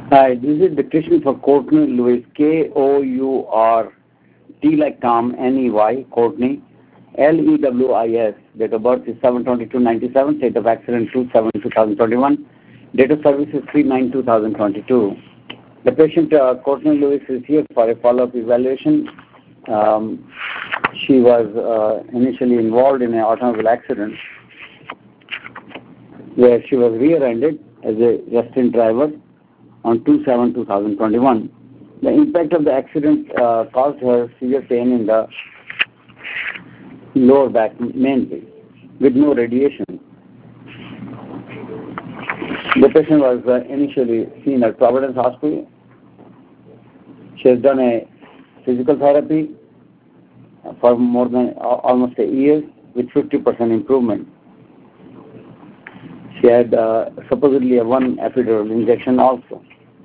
Hi, this is dictation for Courtney Lewis, Kourt like Tom, Ney, Courtney, Lewis, date of birth is 7/22/97, date of accident 2/7/2021, date of service is 3/9/2022. The patient Courtney Lewis is here for a follow-up evaluation. She was initially involved in an automobile accident where she was rear-ended as a restrained driver on 2/7/2021. The impact of the accident caused her severe pain in the lower back mainly, with no radiation. The patient was initially seen at Providence Hospital. She has done a physical therapy for more than almost a year with 50% improvement. She had supposedly a one epidural injection also.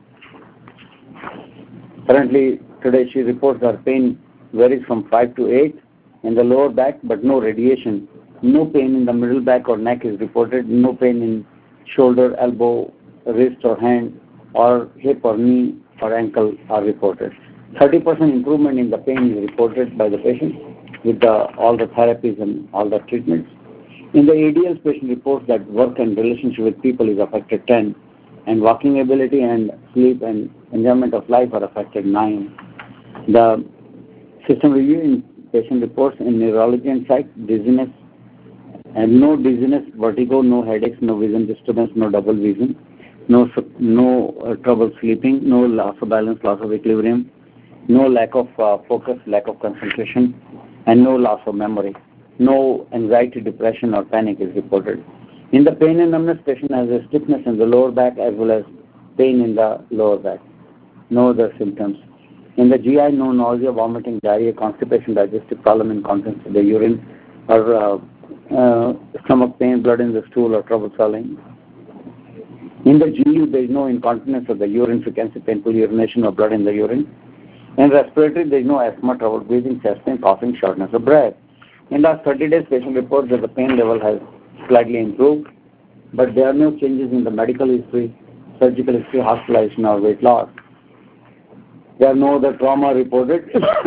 Currently, today she reports her pain varies from 5 to 8 in the lower back, but no radiation. No pain in the middle back or neck is reported. No pain in shoulder, elbow, wrist or hand, or hip or knee or ankle are reported. 30% improvement in the pain is reported by the patient with all the therapies and all the treatments. In the ADLs, patient reports that work and relationship with people is affected 10, and walking ability and sleep and enjoyment of life are affected 9. The system review in patient reports in neurology and psych, dizziness, and no dizziness, vertigo, no headaches, no vision disturbance, no double vision, no trouble sleeping, no loss of balance, loss of equilibrium, no lack of focus, lack of concentration, and no loss of memory. No anxiety, depression, or panic is reported. In the pain and numbness, patient has a stiffness in the lower back as well as pain in the lower back. No other symptoms. In the GI, no nausea, vomiting, diarrhea, constipation, digestive problem, incontinence of the urine, or stomach pain, blood in the stool, or trouble swallowing. In the GU, there is no incontinence of the urine, frequency, painful urination, or blood in the urine. In respiratory, there is no asthma, trouble breathing, chest pain, coughing, shortness of breath. In the last 30 days, patient reports that the pain level has slightly improved, but there are no changes in the medical history, surgical history, hospitalization, or weight loss. There are no other trauma reported.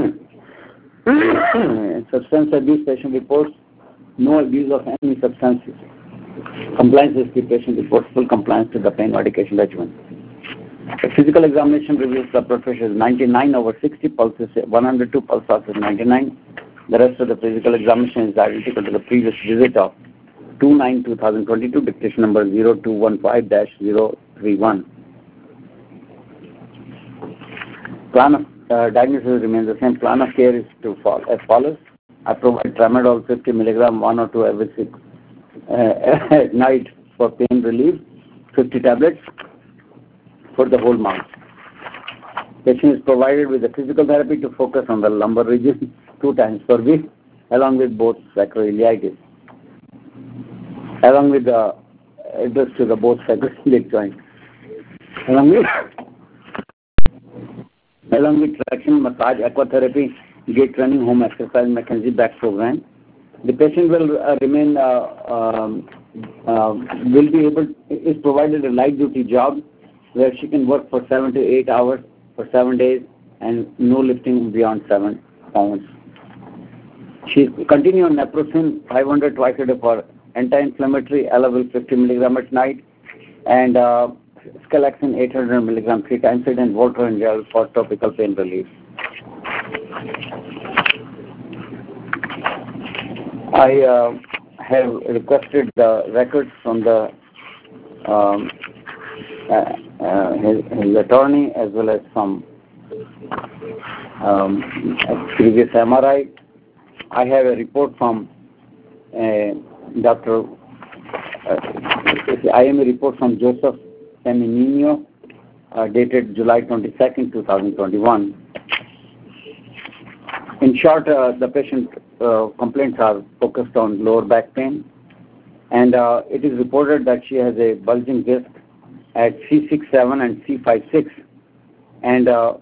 Substance abuse, patient reports no abuse of any substances. Compliance history, patient reports full compliance to the pain medication regimen. The physical examination reveals the blood pressure is 99/60, pulse is 102, pulse ox is 99. The rest of the physical examination is identical to the previous visit of 2/9/2022, dictation number 0215-031. Plan of diagnosis remains the same. Plan of care is as follows. I provide tramadol 50 mg, 1 or 2 every 6 at night for pain relief, 50 tablets for the whole month. Patient is provided with a physical therapy to focus on the lumbar region 2 times per week, along with both sacroiliitis, along with the address to the both sacroiliac joints, along with traction, massage, aquatherapy, gait training, home exercise, McKenzie back program. The patient will is provided a light duty job where she can work for 7 to 8 hours for 7 days and no lifting beyond 7 pounds. She continue on naproxen 500 twice a day for anti-inflammatory, Elavil 50 mg at night, and Scalaxin 800 mg 3 times a day, and water and gel for topical pain relief. I have requested the records from the his attorney as well as some previous MRI. I have a report from Dr. I am a report from Joseph Seminino, dated July 22nd, 2021. In short, the patient complaints are focused on lower back pain, and it is reported that she has a bulging disc at C6-7 and C5-6, and a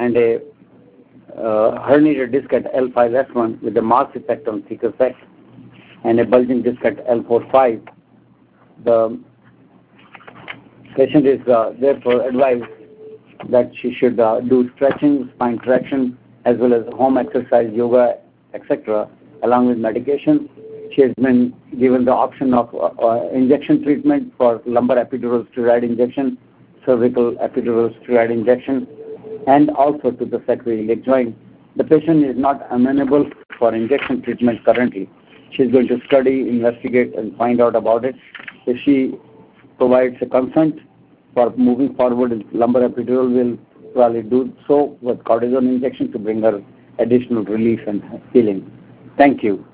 herniated disc at L5-S1 with a Marx effect on C6, and a bulging disc at L4-5. The patient is therefore advised that she should do stretching, spine traction, as well as home exercise, yoga, etc., along with medication. She has been given the option of injection treatment for lumbar epidural steroid injection, cervical epidural steroid injection, and also to the sacroiliac joint. The patient is not amenable for injection treatment currently. She is going to study, investigate, and find out about it. If she provides a consent for moving forward with lumbar epidural, will probably do so with cortisone injection to bring her additional relief and healing. Thank you.